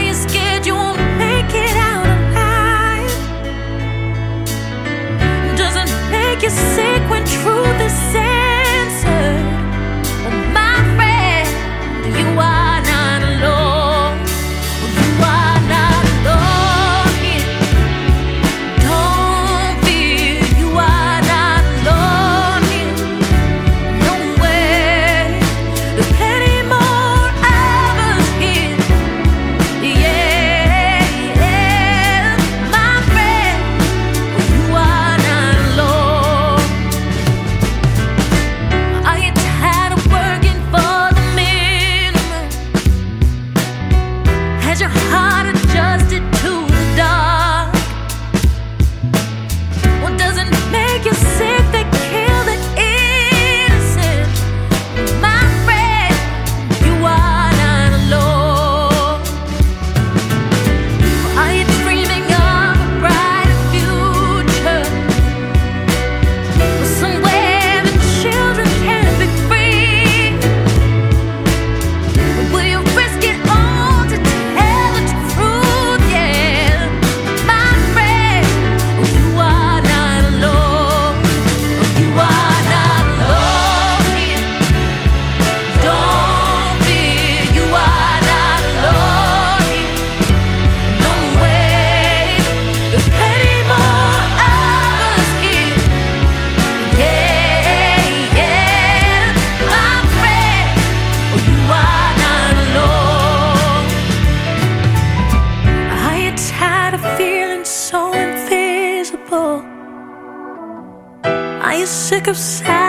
you scared you won't make it out alive? Doesn't make you sick when truth is censored? Oh, my friend, you are not alone. You are not alone here. Don't fear, you are not alone here. No way, there's plenty more of us here. Yeah, my friend, you are not alone. Are you tired of working for the minimum? Has your heart adjusted to the dark? Well, doesn't make you sick that kill the innocent? My friend, you are not alone. Are you dreaming of a brighter future? Somewhere the children can be free? Will you risk it all to tell the truth? Yeah, my friend, you are not alone. You are not alone here. Don't fear, you are not alone here. No way, there's plenty more of us here. Yeah, my friend, you are not alone. Are you tired of feeling so invisible? Are you sick of sad?